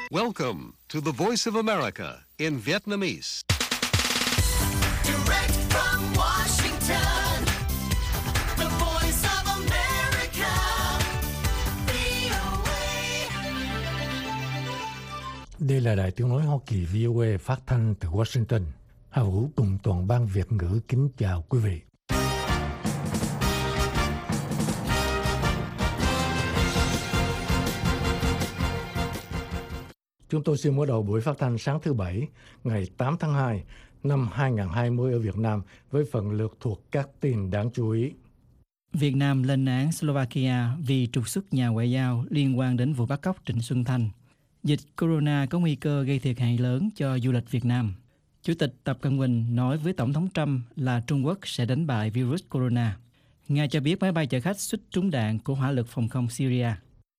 Welcome to the Voice of America in Vietnamese. Direct from Washington, the Voice of America, VOA. Đây là Đài Tiếng nói Hoa Kỳ VOA phát thanh từ Washington. Hà Vũ cùng toàn ban Việt ngữ kính chào quý vị. Chúng tôi xin mở đầu buổi phát thanh sáng thứ Bảy, ngày 8 tháng 2 năm 2020 ở Việt Nam với phần lượt thuộc các tin đáng chú ý. Việt Nam lên án Slovakia vì trục xuất nhà ngoại giao liên quan đến vụ bắt cóc Trịnh Xuân Thanh. Dịch corona có nguy cơ gây thiệt hại lớn cho du lịch Việt Nam. Chủ tịch Tập Cận Bình nói với Tổng thống Trump là Trung Quốc sẽ đánh bại virus corona. Nga cho biết máy bay chở khách suýt trúng đạn của hỏa lực phòng không Syria.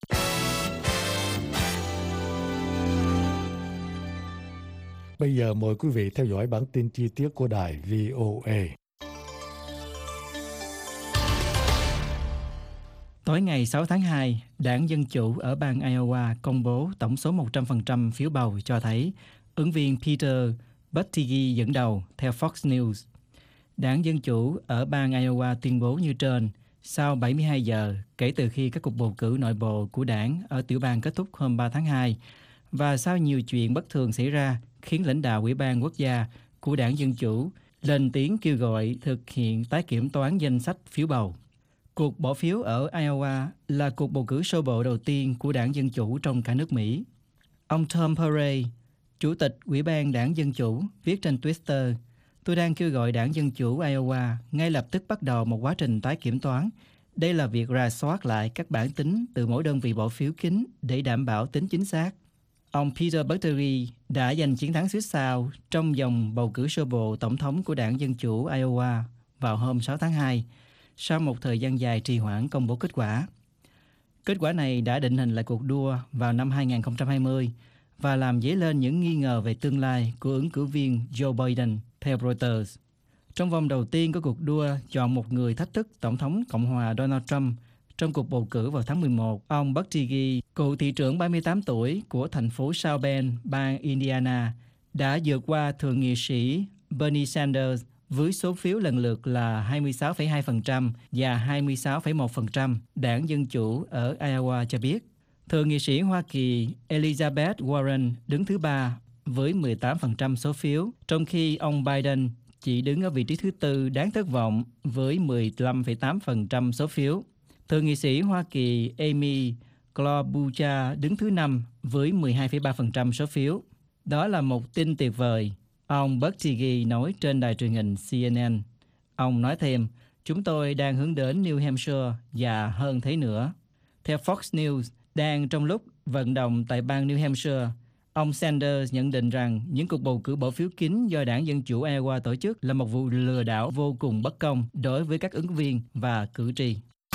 Bây giờ mời quý vị theo dõi bản tin chi tiết của đài VOA. Tối ngày 6 tháng 2, Đảng Dân Chủ ở bang Iowa công bố tổng số 100% phiếu bầu cho thấy ứng viên Peter Buttigieg dẫn đầu theo Fox News. Đảng Dân Chủ ở bang Iowa tuyên bố như trên sau 72 giờ kể từ khi các cuộc bầu cử nội bộ của đảng ở tiểu bang kết thúc hôm 3 tháng 2 và sau nhiều chuyện bất thường xảy ra khiến lãnh đạo Ủy ban Quốc gia của Đảng Dân Chủ lên tiếng kêu gọi thực hiện tái kiểm toán danh sách phiếu bầu. Cuộc bỏ phiếu ở Iowa là cuộc bầu cử sơ bộ đầu tiên của Đảng Dân Chủ trong cả nước Mỹ. Ông Tom Perry, Chủ tịch Ủy ban Đảng Dân Chủ, viết trên Twitter, "Tôi đang kêu gọi Đảng Dân Chủ Iowa ngay lập tức bắt đầu một quá trình tái kiểm toán. Đây là việc rà soát lại các bản tính từ mỗi đơn vị bỏ phiếu kín để đảm bảo tính chính xác." Ông Peter Buttigieg đã giành chiến thắng xích sao trong vòng bầu cử sơ bộ tổng thống của Đảng Dân Chủ Iowa vào hôm 6 tháng 2, sau một thời gian dài trì hoãn công bố kết quả. Kết quả này đã định hình lại cuộc đua vào năm 2020 và làm dấy lên những nghi ngờ về tương lai của ứng cử viên Joe Biden, theo Reuters. Trong vòng đầu tiên của cuộc đua chọn một người thách thức Tổng thống Cộng hòa Donald Trump trong cuộc bầu cử vào tháng 11, ông Buttigieg, cựu thị trưởng 38 tuổi của thành phố South Bend, bang Indiana, đã vượt qua thượng nghị sĩ Bernie Sanders với số phiếu lần lượt là 26,2% và 26,1%, Đảng Dân Chủ ở Iowa cho biết. Thượng nghị sĩ Hoa Kỳ Elizabeth Warren đứng thứ ba với 18% số phiếu, trong khi ông Biden chỉ đứng ở vị trí thứ tư đáng thất vọng với 15,8% số phiếu. Thượng nghị sĩ Hoa Kỳ Amy Klobuchar đứng thứ 5 với 12,3% số phiếu. Đó là một tin tuyệt vời, ông Buttigieg nói trên đài truyền hình CNN. Ông nói thêm, chúng tôi đang hướng đến New Hampshire và hơn thế nữa. Theo Fox News, đang trong lúc vận động tại bang New Hampshire, ông Sanders nhận định rằng những cuộc bầu cử bỏ phiếu kín do Đảng Dân Chủ Iowa tổ chức là một vụ lừa đảo vô cùng bất công đối với các ứng viên và cử tri.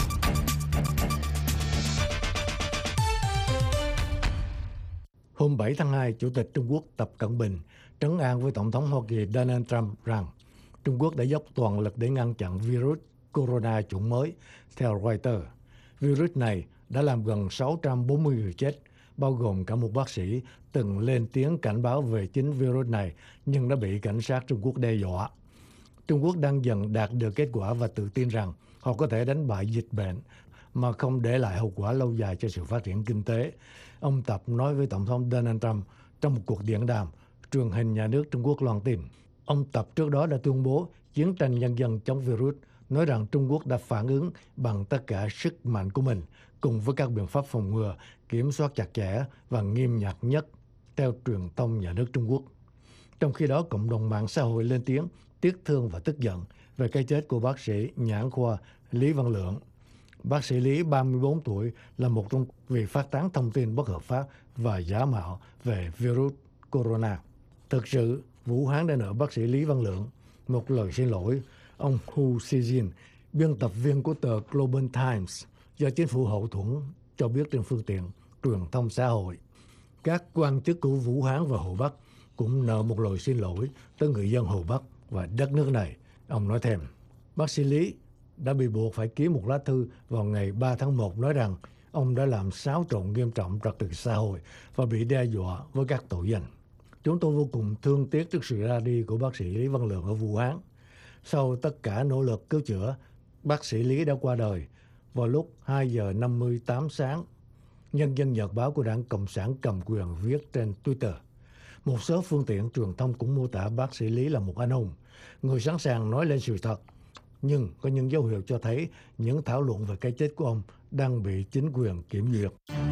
Hôm 7 tháng 2, Chủ tịch Trung Quốc Tập Cận Bình trấn an với Tổng thống Hoa Kỳ Donald Trump rằng Trung Quốc đã dốc toàn lực để ngăn chặn virus corona chủng mới. Theo Reuters, virus này đã làm gần 640 người chết, bao gồm cả một bác sĩ từng lên tiếng cảnh báo về chính virus này nhưng đã bị cảnh sát Trung Quốc đe dọa. Trung Quốc đang dần đạt được kết quả và tự tin rằng họ có thể đánh bại dịch bệnh mà không để lại hậu quả lâu dài cho sự phát triển kinh tế. Ông Tập nói với Tổng thống Donald Trump trong một cuộc điện đàm, truyền hình nhà nước Trung Quốc loan tin. Ông Tập trước đó đã tuyên bố chiến tranh nhân dân chống virus, nói rằng Trung Quốc đã phản ứng bằng tất cả sức mạnh của mình, cùng với các biện pháp phòng ngừa, kiểm soát chặt chẽ và nghiêm ngặt nhất, theo truyền thông nhà nước Trung Quốc. Trong khi đó, cộng đồng mạng xã hội lên tiếng tiếc thương và tức giận về cái chết của bác sĩ nhãn khoa Lý Văn Lượng. Bác sĩ Lý, 34 tuổi, là một trong vị phát tán thông tin bất hợp pháp và giả mạo về virus corona. Thực sự, Vũ Hán đã nợ bác sĩ Lý Văn Lượng một lời xin lỗi. Ông Hu Xijin, biên tập viên của tờ Global Times do chính phủ hậu thuẫn, cho biết trên phương tiện truyền thông xã hội. Các quan chức của Vũ Hán và Hồ Bắc cũng nợ một lời xin lỗi tới người dân Hồ Bắc và đất nước này. Ông nói thêm, bác sĩ Lý đã bị buộc phải ký một lá thư vào ngày 3 tháng 1 nói rằng ông đã làm xáo trộn nghiêm trọng trật tự xã hội và bị đe dọa với các tội danh. Chúng tôi vô cùng thương tiếc trước sự ra đi của bác sĩ Lý Văn Lượng ở Vũ Hán. Sau tất cả nỗ lực cứu chữa, bác sĩ Lý đã qua đời vào lúc 2 giờ 58 sáng. Nhân dân nhật báo của Đảng Cộng sản cầm quyền viết trên Twitter. Một số phương tiện truyền thông cũng mô tả bác sĩ Lý là một anh hùng, người sẵn sàng nói lên sự thật. Nhưng có những dấu hiệu cho thấy những thảo luận về cái chết của ông đang bị chính quyền kiểm duyệt.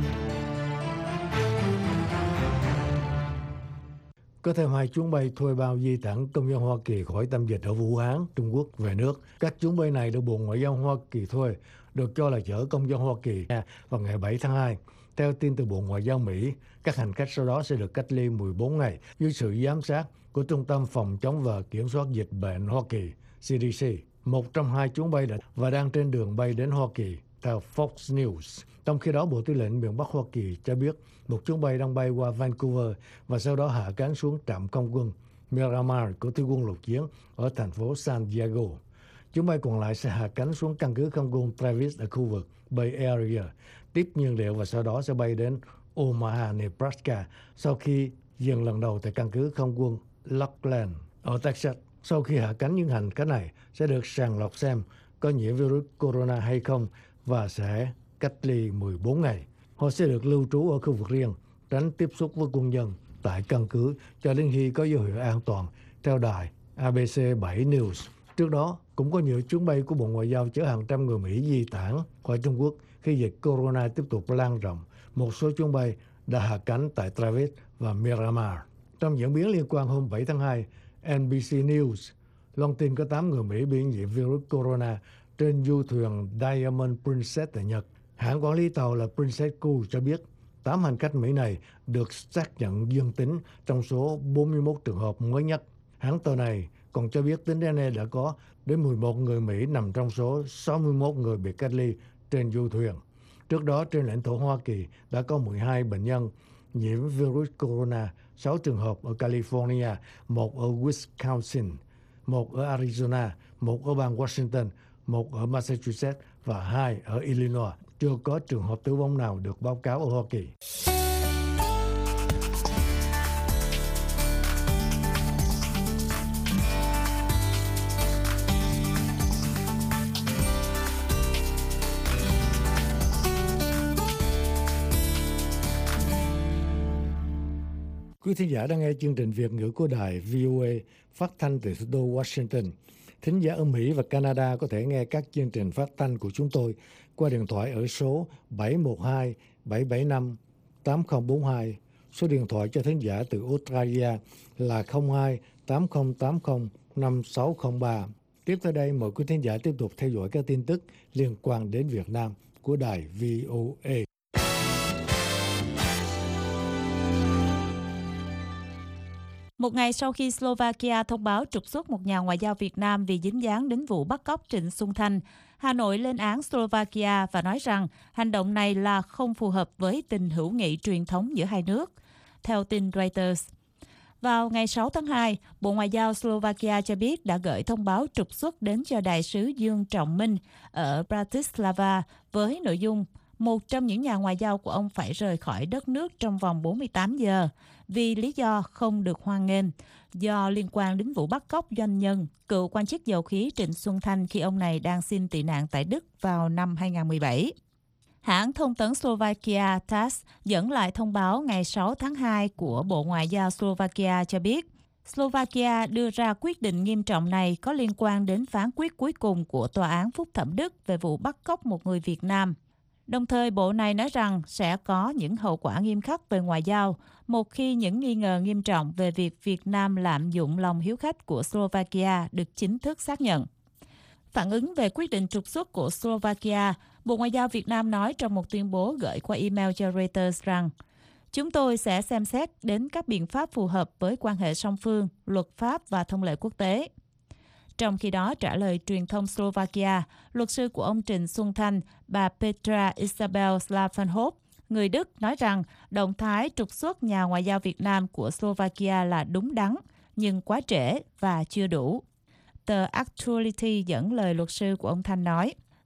Có thêm 2 chuyến bay thuê bao di tản công dân Hoa Kỳ khỏi tâm dịch ở Vũ Hán, Trung Quốc về nước. Các chuyến bay này được Bộ Ngoại giao Hoa Kỳ thuê, được cho là chở công dân Hoa Kỳ vào ngày 7 tháng 2. Theo tin từ Bộ Ngoại giao Mỹ, các hành khách sau đó sẽ được cách ly 14 ngày dưới sự giám sát của Trung tâm Phòng chống và Kiểm soát Dịch bệnh Hoa Kỳ, CDC. Một trong 2 chuyến bay và đang trên đường bay đến Hoa Kỳ, theo Fox News. Trong khi đó, Bộ Tư lệnh miền Bắc Hoa Kỳ cho biết một chuyến bay đang bay qua Vancouver và sau đó hạ cánh xuống trạm không quân Miramar của Thủy quân lục chiến ở thành phố San Diego. Chuyến bay còn lại sẽ hạ cánh xuống căn cứ không quân Travis ở khu vực Bay Area, tiếp nhiên liệu và sau đó sẽ bay đến Omaha, Nebraska sau khi dừng lần đầu tại căn cứ không quân Lackland ở Texas. Sau khi hạ cánh, những hành khách này sẽ được sàng lọc xem có nhiễm virus corona hay không và sẽ cách ly 14 ngày. Họ sẽ được lưu trú ở khu vực riêng, tránh tiếp xúc với quân nhân tại căn cứ cho đến khi có dấu hiệu an toàn, theo đài ABC 7 News. Trước đó, cũng có nhiều chuyến bay của Bộ Ngoại giao chở hàng trăm người Mỹ di tản khỏi Trung Quốc khi dịch corona tiếp tục lan rộng. Một số chuyến bay đã hạ cánh tại Travis và Miramar. Trong diễn biến liên quan, hôm 7 tháng 2, NBC News loan tin có 8 người Mỹ bị nhiễm virus corona trên du thuyền Diamond Princess tại Nhật. Hãng quản lý tàu là Princess Cruises cho biết 8 hành khách Mỹ này được xác nhận dương tính trong số 41 trường hợp mới nhất. Hãng tàu này còn cho biết tính đến nay đã có đến 11 người Mỹ nằm trong số 61 người bị cách ly trên du thuyền. Trước đó, trên lãnh thổ Hoa Kỳ đã có 12 bệnh nhân nhiễm virus corona, 6 trường hợp ở California, 1 ở Wisconsin, 1 ở Arizona, 1 ở bang Washington, 1 ở Massachusetts và 2 ở Illinois. Chưa có trường hợp tử vong nào được báo cáo ở Hoa Kỳ. Quý thính giả đang nghe chương trình Việt ngữ của đài VOA phát thanh từ thủ đô Washington. Thính giả ở Mỹ và Canada có thể nghe các chương trình phát thanh của chúng tôi qua điện thoại ở số 712 775 8042. Số điện thoại cho thính giả từ Australia là 02 8080 5603. Tiếp theo đây, mời quý thính giả tiếp tục theo dõi các tin tức liên quan đến Việt Nam của đài VOA. Một ngày sau khi Slovakia thông báo trục xuất một nhà ngoại giao Việt Nam vì dính dáng đến vụ bắt cóc Trịnh Xuân Thanh, Hà Nội lên án Slovakia và nói rằng hành động này là không phù hợp với tình hữu nghị truyền thống giữa hai nước. Theo tin Reuters, vào ngày 6 tháng 2, Bộ Ngoại giao Slovakia cho biết đã gửi thông báo trục xuất đến cho Đại sứ Dương Trọng Minh ở Bratislava với nội dung một trong những nhà ngoại giao của ông phải rời khỏi đất nước trong vòng 48 giờ vì lý do không được hoan nghênh, do liên quan đến vụ bắt cóc doanh nhân, cựu quan chức dầu khí Trịnh Xuân Thanh khi ông này đang xin tị nạn tại Đức vào năm 2017. Hãng thông tấn Slovakia TASS dẫn lại thông báo ngày 6 tháng 2 của Bộ Ngoại giao Slovakia cho biết Slovakia đưa ra quyết định nghiêm trọng này có liên quan đến phán quyết cuối cùng của Tòa án Phúc thẩm Đức về vụ bắt cóc một người Việt Nam. Đồng thời, Bộ này nói rằng sẽ có những hậu quả nghiêm khắc về ngoại giao một khi những nghi ngờ nghiêm trọng về việc Việt Nam lạm dụng lòng hiếu khách của Slovakia được chính thức xác nhận. Phản ứng về quyết định trục xuất của Slovakia, Bộ Ngoại giao Việt Nam nói trong một tuyên bố gửi qua email cho Reuters rằng chúng tôi sẽ xem xét đến các biện pháp phù hợp với quan hệ song phương, luật pháp và thông lệ quốc tế. Trong khi đó, trả lời truyền thông Slovakia, luật sư của ông Trịnh Xuân Thanh, bà Petra Isabel Slavenhoff, người Đức, nói rằng động thái trục xuất nhà ngoại giao Việt Nam của Slovakia là đúng đắn, nhưng quá trễ và chưa đủ. Tờ Actuality dẫn lời luật sư của ông Thanh nói,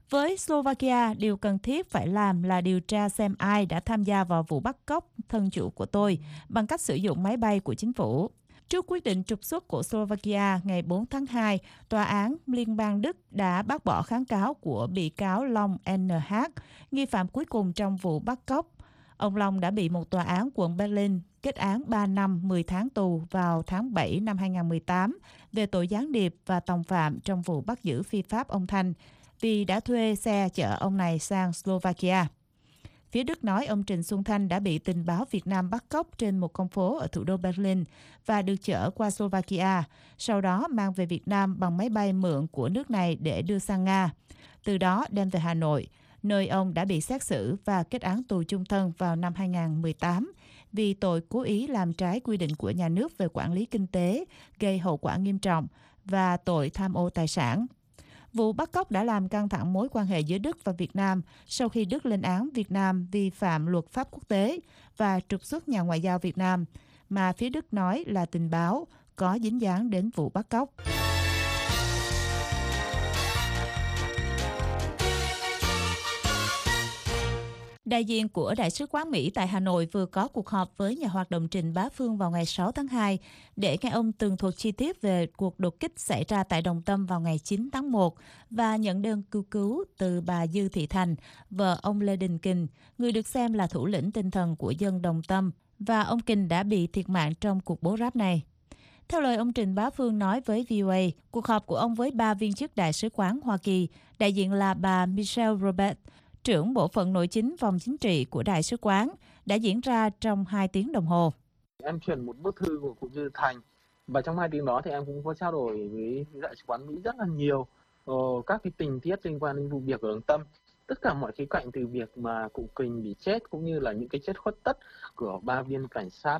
Với Slovakia, điều cần thiết phải làm là điều tra xem ai đã tham gia vào vụ bắt cóc thân chủ của tôi bằng cách sử dụng máy bay của chính phủ. Trước quyết định trục xuất của Slovakia ngày 4 tháng 2, Tòa án Liên bang Đức đã bác bỏ kháng cáo của bị cáo Long NH, nghi phạm cuối cùng trong vụ bắt cóc. Ông Long đã bị một tòa án quận Berlin kết án 3 năm 10 tháng tù vào tháng 7 năm 2018 về tội gián điệp và tòng phạm trong vụ bắt giữ phi pháp ông Thanh vì đã thuê xe chở ông này sang Slovakia. Phía Đức nói ông Trịnh Xuân Thanh đã bị tình báo Việt Nam bắt cóc trên một con phố ở thủ đô Berlin và được chở qua Slovakia, sau đó mang về Việt Nam bằng máy bay mượn của nước này để đưa sang Nga. Từ đó đem về Hà Nội, nơi ông đã bị xét xử và kết án tù chung thân vào năm 2018 vì tội cố ý làm trái quy định của nhà nước về quản lý kinh tế, gây hậu quả nghiêm trọng và tội tham ô tài sản. Vụ bắt cóc đã làm căng thẳng mối quan hệ giữa Đức và Việt Nam sau khi Đức lên án Việt Nam vi phạm luật pháp quốc tế và trục xuất nhà ngoại giao Việt Nam, mà phía Đức nói là tình báo có dính dáng đến vụ bắt cóc. Đại diện của Đại sứ quán Mỹ tại Hà Nội vừa có cuộc họp với nhà hoạt động Trịnh Bá Phương vào ngày 6 tháng 2 để nghe ông tường thuật chi tiết về cuộc đột kích xảy ra tại Đồng Tâm vào ngày 9 tháng 1 và nhận đơn kêu cứu từ bà Dư Thị Thành, vợ ông Lê Đình Kình, người được xem là thủ lĩnh tinh thần của dân Đồng Tâm, và ông Kình đã bị thiệt mạng trong cuộc bố ráp này. Theo lời ông Trịnh Bá Phương nói với VOA, cuộc họp của ông với 3 viên chức Đại sứ quán Hoa Kỳ, đại diện là bà Michelle Robert, trưởng bộ phận nội chính phòng chính trị của Đại sứ quán, đã diễn ra trong 2 tiếng đồng hồ. Em chuyển một bức thư của cụ Dư Thành và trong 2 tiếng đó thì em cũng có trao đổi với Đại sứ quán Mỹ rất là nhiều các cái tình tiết liên quan đến vụ việc ở Đồng Tâm. Tất cả mọi khía cạnh từ việc mà cụ Kình bị chết cũng như là những cái chết khuất tất của 3 viên cảnh sát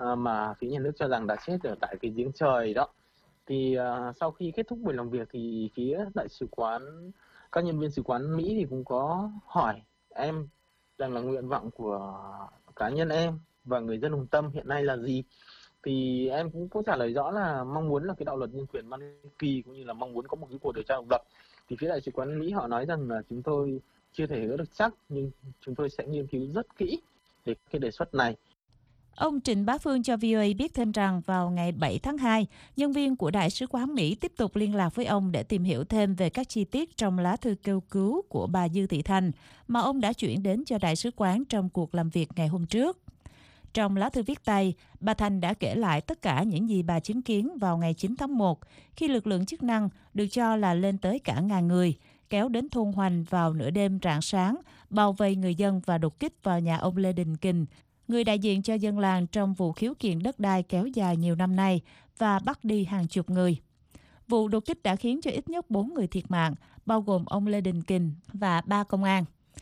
mà phía nhà nước cho rằng đã chết ở tại cái giếng trời đó. Thì sau khi kết thúc buổi làm việc thì phía Đại sứ quán, các nhân viên sứ quán Mỹ thì cũng có hỏi em rằng là nguyện vọng của cá nhân em và người dân Đồng Tâm hiện nay là gì. Thì em cũng có trả lời rõ là mong muốn là cái đạo luật nhân quyền Ban Kỳ cũng như là mong muốn có một cái cuộc điều tra độc lập. Thì phía Đại sứ quán Mỹ họ nói rằng là chúng tôi chưa thể hứa được chắc nhưng chúng tôi sẽ nghiên cứu rất kỹ về cái đề xuất này. Ông Trịnh Bá Phương cho VOA biết thêm rằng vào ngày 7 tháng 2, nhân viên của Đại sứ quán Mỹ tiếp tục liên lạc với ông để tìm hiểu thêm về các chi tiết trong lá thư kêu cứu của bà Dư Thị Thành mà ông đã chuyển đến cho Đại sứ quán trong cuộc làm việc ngày hôm trước. Trong lá thư viết tay, bà Thành đã kể lại tất cả những gì bà chứng kiến vào ngày 9 tháng 1 khi lực lượng chức năng được cho là lên tới cả ngàn người, kéo đến thôn Hoành vào nửa đêm rạng sáng, bao vây người dân và đột kích vào nhà ông Lê Đình Kình, người đại diện cho dân làng trong vụ khiếu kiện đất đai kéo dài nhiều năm nay, và bắt đi hàng chục người. Vụ đột kích đã khiến cho ít nhất 4 người thiệt mạng, bao gồm ông Lê Đình Kình và 3 công an.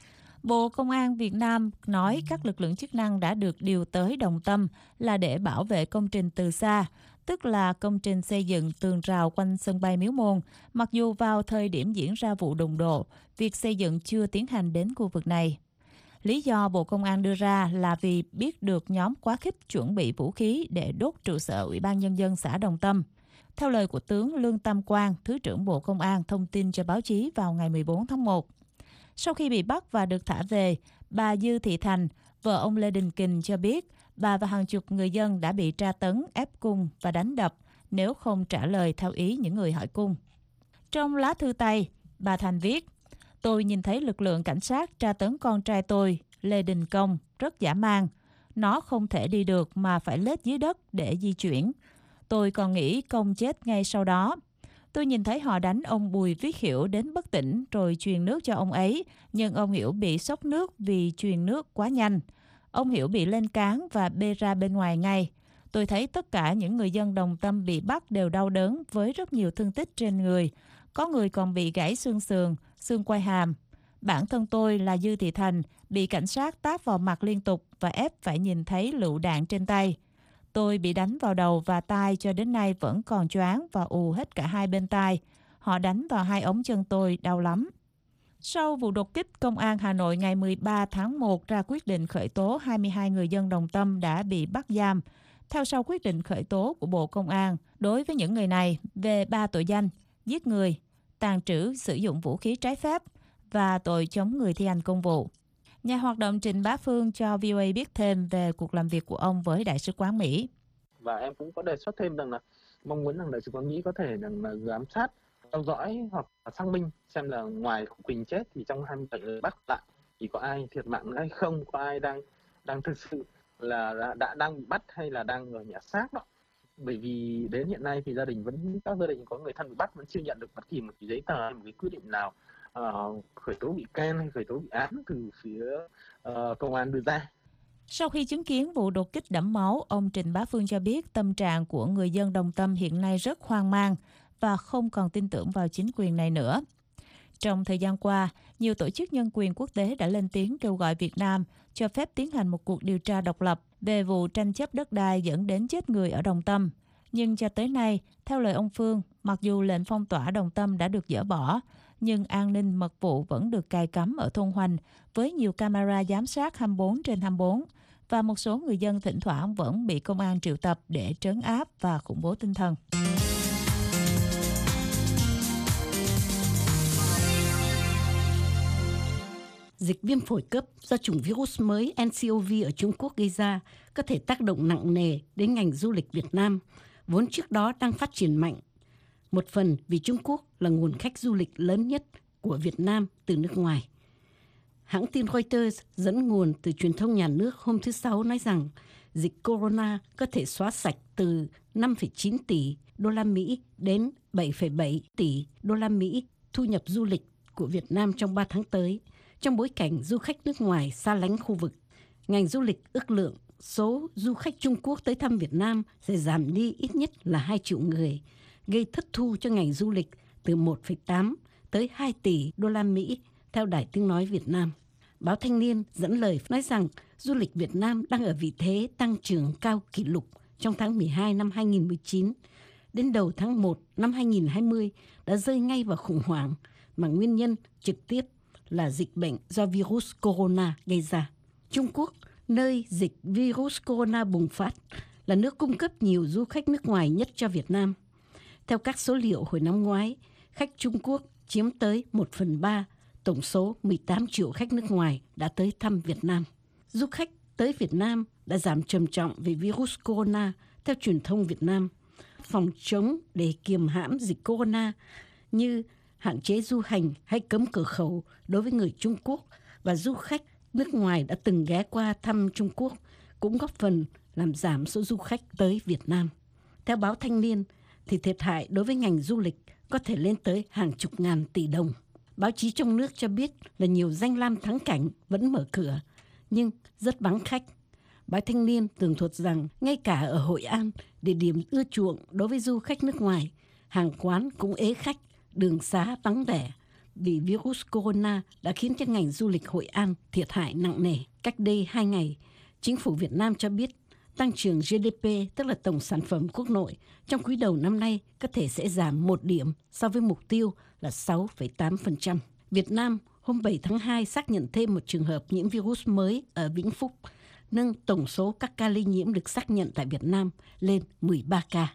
Bộ Công an Việt Nam nói các lực lượng chức năng đã được điều tới Đồng Tâm là để bảo vệ công trình từ xa, tức là công trình xây dựng tường rào quanh sân bay Miếu Môn, mặc dù vào thời điểm diễn ra vụ đụng độ, việc xây dựng chưa tiến hành đến khu vực này. Lý do Bộ Công an đưa ra là vì biết được nhóm quá khích chuẩn bị vũ khí để đốt trụ sở Ủy ban Nhân dân xã Đồng Tâm. Theo lời của tướng Lương Tam Quang, Thứ trưởng Bộ Công an thông tin cho báo chí vào ngày 14 tháng 1. Sau khi bị bắt và được thả về, bà Dư Thị Thành, vợ ông Lê Đình Kình cho biết bà và hàng chục người dân đã bị tra tấn, ép cung và đánh đập nếu không trả lời theo ý những người hỏi cung. Trong lá thư tay, bà Thành viết: "Tôi nhìn thấy lực lượng cảnh sát tra tấn con trai tôi, Lê Đình Công, rất dã man. Nó không thể đi được mà phải lết dưới đất để di chuyển. Tôi còn nghĩ Công chết ngay sau đó. Tôi nhìn thấy họ đánh ông Bùi Viết Hiểu đến bất tỉnh rồi truyền nước cho ông ấy, nhưng ông Hiểu bị sốc nước vì truyền nước quá nhanh. Ông Hiểu bị lên cáng và bê ra bên ngoài ngay. Tôi thấy tất cả những người dân Đồng Tâm bị bắt đều đau đớn với rất nhiều thương tích trên người. Có người còn bị gãy xương sườn, xương quai hàm. Bản thân tôi là Dư Thị Thành, bị cảnh sát tát vào mặt liên tục và ép phải nhìn thấy lựu đạn trên tay. Tôi bị đánh vào đầu và tai cho đến nay vẫn còn choáng và ù hết cả hai bên tai. Họ đánh vào hai ống chân tôi, đau lắm." Sau vụ đột kích, Công an Hà Nội ngày 13 tháng 1 ra quyết định khởi tố 22 người dân Đồng Tâm đã bị bắt giam. Theo sau quyết định khởi tố của Bộ Công an đối với những người này về 3 tội danh: giết người, tàng trữ sử dụng vũ khí trái phép và tội chống người thi hành công vụ. Nhà hoạt động Trịnh Bá Phương cho VOA biết thêm về cuộc làm việc của ông với Đại sứ quán Mỹ. Và em cũng có đề xuất thêm rằng là mong muốn rằng Đại sứ quán Mỹ có thể rằng là giám sát, theo dõi hoặc là xác minh xem là ngoài Quỳnh chết thì trong 27 người bắt lại thì có ai thiệt mạng hay không, có ai đang thực sự là đã đang bị bắt hay là đang ở nhà xác đó. Bởi vì đến hiện nay thì các gia đình có người thân bị bắt vẫn chưa nhận được bất kỳ một cái giấy tờ hay một cái quyết định nào khởi tố bị can hay khởi tố bị án từ phía công an đưa ra. Sau khi chứng kiến vụ đột kích đẫm máu, ông Trịnh Bá Phương cho biết tâm trạng của người dân Đồng Tâm hiện nay rất hoang mang và không còn tin tưởng vào chính quyền này nữa. Trong thời gian qua, nhiều tổ chức nhân quyền quốc tế đã lên tiếng kêu gọi Việt Nam cho phép tiến hành một cuộc điều tra độc lập về vụ tranh chấp đất đai dẫn đến chết người ở Đồng Tâm. Nhưng cho tới nay, theo lời ông Phương, mặc dù lệnh phong tỏa Đồng Tâm đã được dỡ bỏ, nhưng an ninh mật vụ vẫn được cài cắm ở thôn Hoành với nhiều camera giám sát 24/24 và một số người dân thỉnh thoảng vẫn bị công an triệu tập để trấn áp và khủng bố tinh thần. Dịch viêm phổi cấp do chủng virus mới nCoV ở Trung Quốc gây ra có thể tác động nặng nề đến ngành du lịch Việt Nam, vốn trước đó đang phát triển mạnh. Một phần vì Trung Quốc là nguồn khách du lịch lớn nhất của Việt Nam từ nước ngoài. Hãng tin Reuters dẫn nguồn từ truyền thông nhà nước hôm thứ Sáu nói rằng dịch corona có thể xóa sạch từ 5,9 tỷ đô la Mỹ đến 7,7 tỷ đô la Mỹ thu nhập du lịch của Việt Nam trong 3 tháng tới, trong bối cảnh du khách nước ngoài xa lánh khu vực. Ngành du lịch ước lượng số du khách Trung Quốc tới thăm Việt Nam sẽ giảm đi ít nhất là 2 triệu người, gây thất thu cho ngành du lịch từ 1,8 tới 2 tỷ đô la Mỹ, theo Đài Tiếng Nói Việt Nam. Báo Thanh niên dẫn lời nói rằng du lịch Việt Nam đang ở vị thế tăng trưởng cao kỷ lục trong tháng 12 năm 2019. Đến đầu tháng 1 năm 2020 đã rơi ngay vào khủng hoảng mà nguyên nhân trực tiếp là dịch bệnh do virus corona gây ra. Trung Quốc, nơi dịch virus corona bùng phát, là nước cung cấp nhiều du khách nước ngoài nhất cho Việt Nam. Theo các số liệu hồi năm ngoái, khách Trung Quốc chiếm tới 1/3 tổng số 18 triệu khách nước ngoài đã tới thăm Việt Nam. Du khách tới Việt Nam đã giảm trầm trọng vì virus corona, theo truyền thông Việt Nam. Phòng chống để kiềm hãm dịch corona như hạn chế du hành hay cấm cửa khẩu đối với người Trung Quốc và du khách nước ngoài đã từng ghé qua thăm Trung Quốc cũng góp phần làm giảm số du khách tới Việt Nam. Theo báo Thanh niên, thì thiệt hại đối với ngành du lịch có thể lên tới hàng chục ngàn tỷ đồng. Báo chí trong nước cho biết là nhiều danh lam thắng cảnh vẫn mở cửa, nhưng rất vắng khách. Báo Thanh niên tường thuật rằng ngay cả ở Hội An, địa điểm ưa chuộng đối với du khách nước ngoài, hàng quán cũng ế khách, đường xá vắng vẻ vì virus corona đã khiến cho ngành du lịch Hội An thiệt hại nặng nề. Cách đây 2 ngày, chính phủ Việt Nam cho biết tăng trưởng GDP, tức là tổng sản phẩm quốc nội, trong quý đầu năm nay có thể sẽ giảm 1 điểm so với mục tiêu là 6,8%. Việt Nam hôm 7 tháng 2 xác nhận thêm một trường hợp nhiễm virus mới ở Vĩnh Phúc, nâng tổng số các ca lây nhiễm được xác nhận tại Việt Nam lên 13 ca.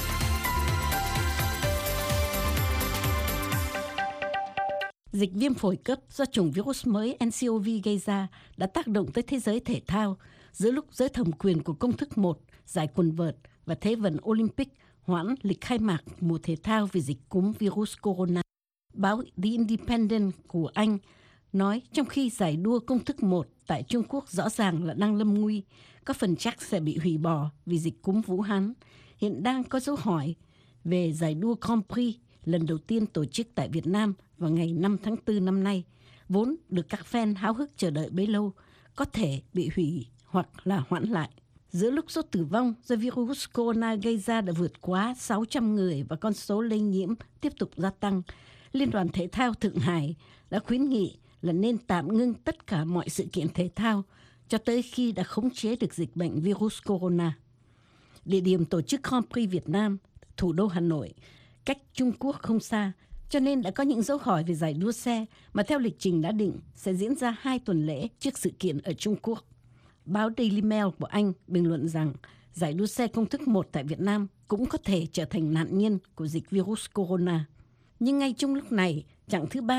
Dịch viêm phổi cấp do chủng virus mới nCoV gây ra đã tác động tới thế giới thể thao, giữa lúc giới thẩm quyền của Công thức 1, giải quần vợt và Thế vận Olympic hoãn lịch khai mạc mùa thể thao vì dịch cúm virus corona. Báo The Independent của Anh nói trong khi giải đua Công thức 1 tại Trung Quốc rõ ràng là đang lâm nguy, có phần chắc sẽ bị hủy bỏ vì dịch cúm Vũ Hán, hiện đang có dấu hỏi về giải đua Grand Prix lần đầu tiên tổ chức tại Việt Nam vào ngày 5 tháng 4 năm nay, vốn được các fan háo hức chờ đợi bấy lâu, có thể bị hủy hoặc là hoãn lại. Giữa lúc số tử vong do virus corona gây ra đã vượt quá 600 người và con số lây nhiễm tiếp tục gia tăng, Liên đoàn Thể thao Thượng Hải đã khuyến nghị là nên tạm ngưng tất cả mọi sự kiện thể thao cho tới khi đã khống chế được dịch bệnh virus corona. Địa điểm tổ chức Grand Prix Việt Nam, thủ đô Hà Nội, cách Trung Quốc không xa, cho nên đã có những dấu hỏi về giải đua xe mà theo lịch trình đã định sẽ diễn ra 2 tuần lễ trước sự kiện ở Trung Quốc. Báo Daily Mail của Anh bình luận rằng giải đua xe công thức 1 tại Việt Nam cũng có thể trở thành nạn nhân của dịch virus corona. Nhưng ngay trong lúc này, chặng thứ 3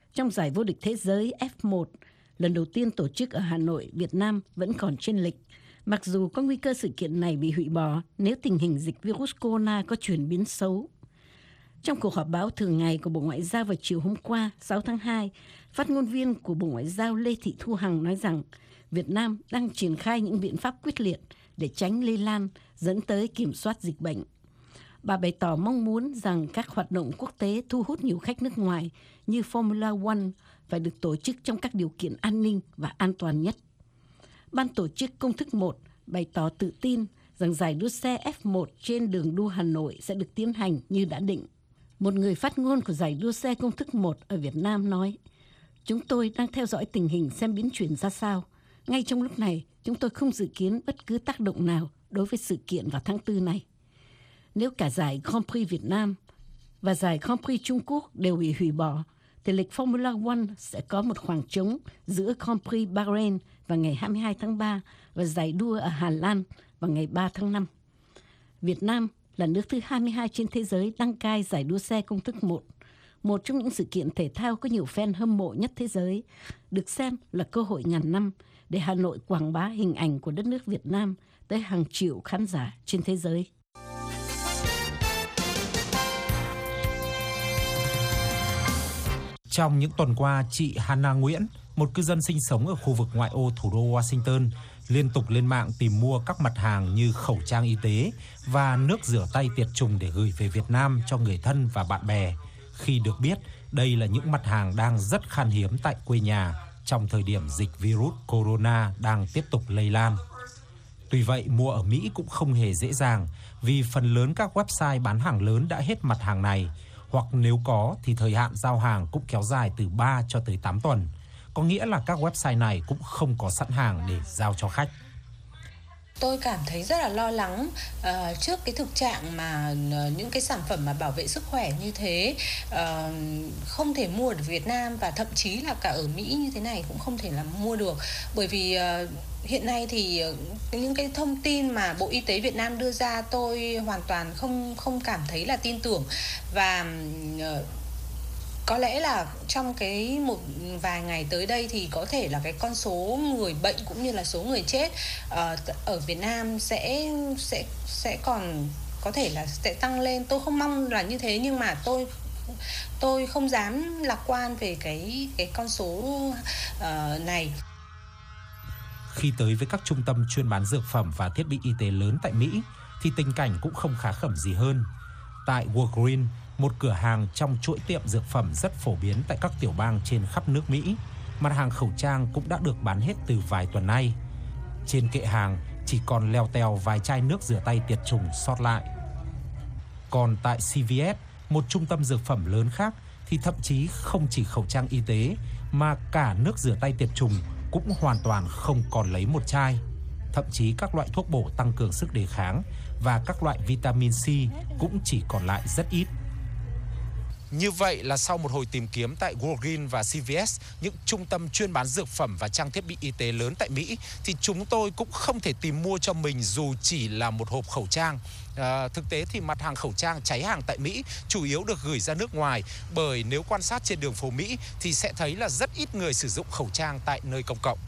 Trong giải vô địch thế giới F1, lần đầu tiên tổ chức ở Hà Nội, Việt Nam vẫn còn chênh lệch. Mặc dù có nguy cơ sự kiện này bị hủy bỏ nếu tình hình dịch virus corona có chuyển biến xấu. Trong cuộc họp báo thường ngày của Bộ Ngoại giao vào chiều hôm qua, 6 tháng 2, phát ngôn viên của Bộ Ngoại giao Lê Thị Thu Hằng nói rằng Việt Nam đang triển khai những biện pháp quyết liệt để tránh lây lan, dẫn tới kiểm soát dịch bệnh. Bà bày tỏ mong muốn rằng các hoạt động quốc tế thu hút nhiều khách nước ngoài như Formula One phải được tổ chức trong các điều kiện an ninh và an toàn nhất. Ban tổ chức Công thức 1 bày tỏ tự tin rằng giải đua xe F1 trên đường đua Hà Nội sẽ được tiến hành như đã định. Một người phát ngôn của giải đua xe Công thức 1 ở Việt Nam nói, chúng tôi đang theo dõi tình hình xem biến chuyển ra sao. Ngay trong lúc này, chúng tôi không dự kiến bất cứ tác động nào đối với sự kiện vào tháng 4 này. Nếu cả giải Grand Prix Việt Nam và giải Grand Prix Trung Quốc đều bị hủy bỏ, thì lịch Formula One sẽ có một khoảng trống giữa Grand Prix Bahrain vào ngày 22 tháng 3 và giải đua ở Hà Lan vào ngày 3 tháng 5. Việt Nam là nước thứ 22 trên thế giới đăng cai giải đua xe Công thức 1, một trong những sự kiện thể thao có nhiều fan hâm mộ nhất thế giới, được xem là cơ hội ngàn năm để Hà Nội quảng bá hình ảnh của đất nước Việt Nam tới hàng triệu khán giả trên thế giới. Trong những tuần qua, chị Hannah Nguyễn, một cư dân sinh sống ở khu vực ngoại ô thủ đô Washington, liên tục lên mạng tìm mua các mặt hàng như khẩu trang y tế và nước rửa tay tiệt trùng để gửi về Việt Nam cho người thân và bạn bè, khi được biết đây là những mặt hàng đang rất khan hiếm tại quê nhà trong thời điểm dịch virus corona đang tiếp tục lây lan. Tuy vậy, mua ở Mỹ cũng không hề dễ dàng vì phần lớn các website bán hàng lớn đã hết mặt hàng này, hoặc nếu có thì thời hạn giao hàng cũng kéo dài từ 3 cho tới 8 tuần. Có nghĩa là các website này cũng không có sẵn hàng để giao cho khách. Tôi cảm thấy rất là lo lắng trước cái thực trạng mà những cái sản phẩm mà bảo vệ sức khỏe như thế không thể mua được Việt Nam, và thậm chí là cả ở Mỹ như thế này cũng không thể là mua được. Bởi vì hiện nay thì những cái thông tin mà Bộ Y tế Việt Nam đưa ra tôi hoàn toàn không cảm thấy là tin tưởng, và có lẽ là trong cái một vài ngày tới đây thì có thể là cái con số người bệnh cũng như là số người chết ở Việt Nam sẽ còn có thể là sẽ tăng lên. Tôi không mong là như thế, nhưng mà tôi không dám lạc quan về cái con số này. Khi tới với các trung tâm chuyên bán dược phẩm và thiết bị y tế lớn tại Mỹ thì tình cảnh cũng không khá khẩm gì hơn. Tại Walgreens, một cửa hàng trong chuỗi tiệm dược phẩm rất phổ biến tại các tiểu bang trên khắp nước Mỹ, mặt hàng khẩu trang cũng đã được bán hết từ vài tuần nay. Trên kệ hàng chỉ còn leo teo vài chai nước rửa tay tiệt trùng sót lại. Còn tại CVS, một trung tâm dược phẩm lớn khác, thì thậm chí không chỉ khẩu trang y tế mà cả nước rửa tay tiệt trùng cũng hoàn toàn không còn lấy một chai. Thậm chí các loại thuốc bổ tăng cường sức đề kháng và các loại vitamin C cũng chỉ còn lại rất ít. Như vậy là sau một hồi tìm kiếm tại Walgreens và CVS, những trung tâm chuyên bán dược phẩm và trang thiết bị y tế lớn tại Mỹ, thì chúng tôi cũng không thể tìm mua cho mình dù chỉ là một hộp khẩu trang. Thực tế thì mặt hàng khẩu trang cháy hàng tại Mỹ chủ yếu được gửi ra nước ngoài, bởi nếu quan sát trên đường phố Mỹ thì sẽ thấy là rất ít người sử dụng khẩu trang tại nơi công cộng.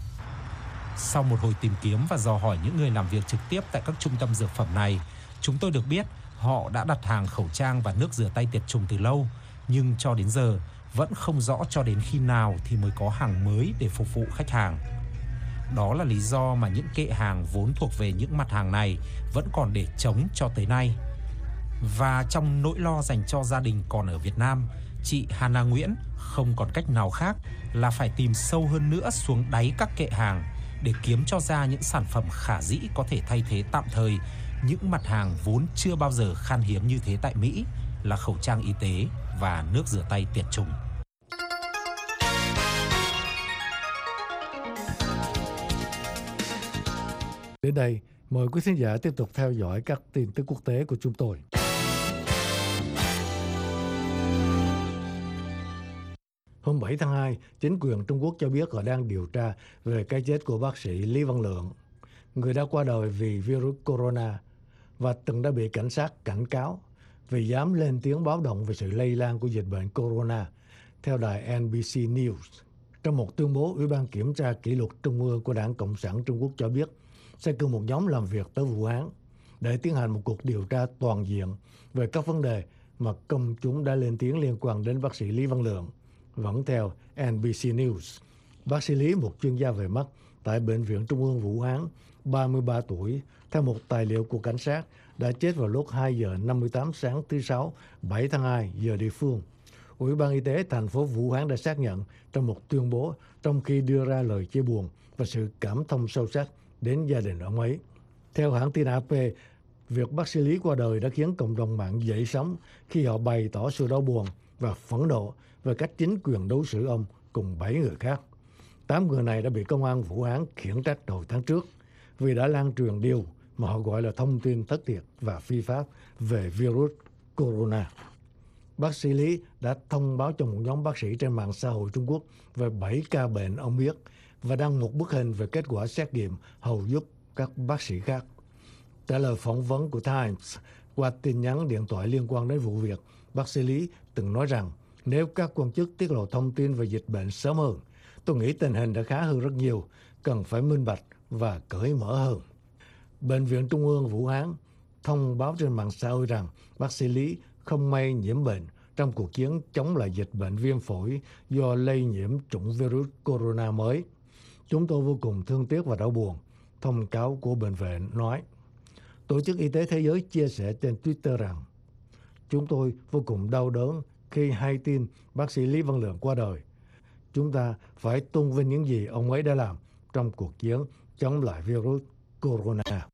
Sau một hồi tìm kiếm và dò hỏi những người làm việc trực tiếp tại các trung tâm dược phẩm này, chúng tôi được biết họ đã đặt hàng khẩu trang và nước rửa tay tiệt trùng từ lâu, nhưng cho đến giờ vẫn không rõ cho đến khi nào thì mới có hàng mới để phục vụ khách hàng. Đó là lý do mà những kệ hàng vốn thuộc về những mặt hàng này vẫn còn để trống cho tới nay. Và trong nỗi lo dành cho gia đình còn ở Việt Nam, chị Hannah Nguyễn không còn cách nào khác là phải tìm sâu hơn nữa xuống đáy các kệ hàng để kiếm cho ra những sản phẩm khả dĩ có thể thay thế tạm thời những mặt hàng vốn chưa bao giờ khan hiếm như thế tại Mỹ là khẩu trang y tế và nước rửa tay tiệt trùng. Đến đây, mời quý khán giả tiếp tục theo dõi các tin tức quốc tế của chúng tôi. Hôm 7 tháng 2, chính quyền Trung Quốc cho biết họ đang điều tra về cái chết của bác sĩ Lý Văn Lượng, người đã qua đời vì virus corona và từng đã bị cảnh sát cảnh cáo vì dám lên tiếng báo động về sự lây lan của dịch bệnh corona. theo đài NBC News. Trong một tuyên bố, Ủy ban Kiểm tra Kỷ luật Trung ương của Đảng Cộng sản Trung Quốc cho biết sẽ cử một nhóm làm việc tới Vũ Hán để tiến hành một cuộc điều tra toàn diện về các vấn đề mà công chúng đã lên tiếng liên quan đến bác sĩ Lý Văn Lượng. Vẫn theo NBC News, bác sĩ Lý, một chuyên gia về mắt tại Bệnh viện Trung ương Vũ Hán, 33 tuổi, theo một tài liệu của cảnh sát, đã chết vào lúc 2 giờ 58 sáng thứ Sáu, 7 tháng 2 giờ địa phương. Ủy ban Y tế thành phố Vũ Hán đã xác nhận trong một tuyên bố trong khi đưa ra lời chia buồn và sự cảm thông sâu sắc đến gia đình ông ấy. Theo hãng tin AP, việc bác sĩ Lý qua đời đã khiến cộng đồng mạng dậy sóng khi họ bày tỏ sự đau buồn và phẫn nộ về cách chính quyền đối xử ông cùng 7 người khác. 8 người này đã bị công an Vũ Hán khiển trách hồi tháng trước vì đã lan truyền điều mà họ gọi là thông tin thất thiệt và phi pháp về virus corona. Bác sĩ Lý đã thông báo cho một nhóm bác sĩ trên mạng xã hội Trung Quốc về 7 ca bệnh ông biết và đăng một bức hình về kết quả xét nghiệm hầu giúp các bác sĩ khác. Trả lời phỏng vấn của Times qua tin nhắn điện thoại liên quan đến vụ việc, bác sĩ Lý từng nói rằng nếu các quan chức tiết lộ thông tin về dịch bệnh sớm hơn, tôi nghĩ tình hình đã khá hơn rất nhiều, cần phải minh bạch và cởi mở hơn. Bệnh viện Trung ương Vũ Hán thông báo trên mạng xã hội rằng bác sĩ Lý không may nhiễm bệnh trong cuộc chiến chống lại dịch bệnh viêm phổi do lây nhiễm chủng virus corona mới. Chúng tôi vô cùng thương tiếc và đau buồn, thông cáo của bệnh viện nói. Tổ chức Y tế Thế giới chia sẻ trên Twitter rằng chúng tôi vô cùng đau đớn khi hay tin bác sĩ Lý Văn Lượng qua đời. Chúng ta phải tôn vinh những gì ông ấy đã làm trong cuộc chiến chống lại virus corona.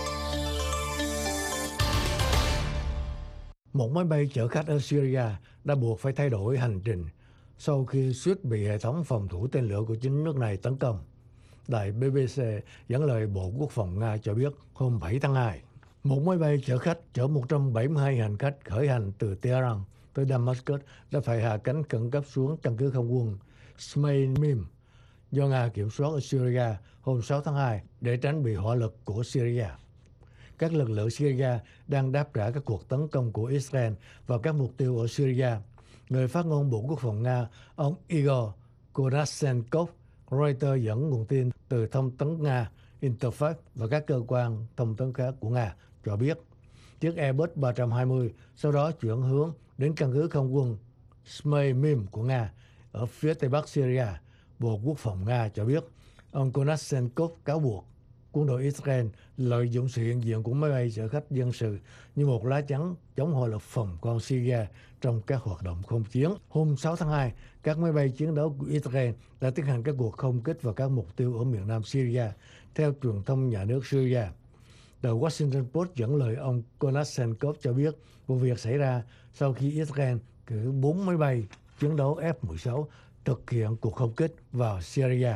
Một máy bay chở khách ở Syria đã buộc phải thay đổi hành trình sau khi suýt bị hệ thống phòng thủ tên lửa của chính nước này tấn công. Đài BBC dẫn lời Bộ Quốc phòng Nga cho biết hôm 7 tháng 2, một máy bay chở khách chở 172 hành khách khởi hành từ Tehran tới Damascus đã phải hạ cánh khẩn cấp xuống căn cứ không quân Smaymim do Nga kiểm soát ở Syria hôm 6 tháng 2 để tránh bị hỏa lực của Syria. Các lực lượng Syria đang đáp trả các cuộc tấn công của Israel vào các mục tiêu ở Syria. Người phát ngôn Bộ Quốc phòng Nga, ông Igor Konashenkov, Reuters dẫn nguồn tin từ thông tấn Nga, Interfax và các cơ quan thông tấn khác của Nga cho biết chiếc Airbus 320 sau đó chuyển hướng đến căn cứ không quân Smaymim của Nga ở phía tây bắc Syria. Bộ Quốc phòng Nga cho biết ông Konashenkov cáo buộc quân đội Israel lợi dụng sự hiện diện của máy bay chở khách dân sự như một lá chắn chống hỏa lực phòng không Syria trong các hoạt động không chiến. Hôm 6 tháng 2, các máy bay chiến đấu của Israel đã tiến hành các cuộc không kích vào các mục tiêu ở miền nam Syria, theo truyền thông nhà nước Syria. The Washington Post dẫn lời ông Konashenkov cho biết vụ việc xảy ra sau khi Israel cử 4 máy bay chiến đấu F-16 thực hiện cuộc không kích vào Syria.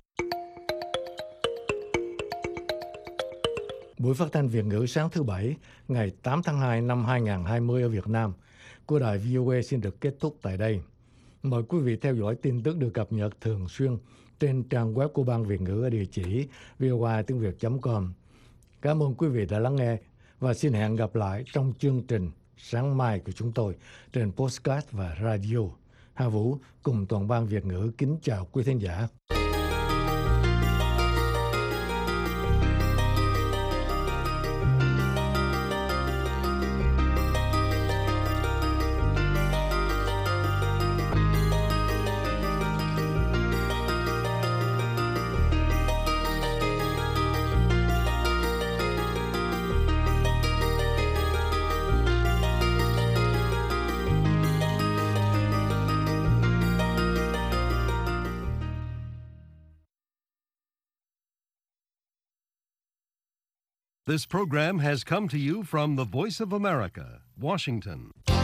Buổi phát thanh Việt ngữ sáng thứ Bảy, ngày 8 tháng 2 năm 2020 ở Việt Nam của đài VOA xin được kết thúc tại đây. Mời quý vị theo dõi tin tức được cập nhật thường xuyên trên trang web của Ban Việt ngữ ở địa chỉ voatiengviet.com. Cảm ơn quý vị đã lắng nghe và xin hẹn gặp lại trong chương trình sáng mai của chúng tôi trên podcast và radio. Hà Vũ cùng toàn ban Việt ngữ kính chào quý thính giả. This program has come to you from the Voice of America, Washington.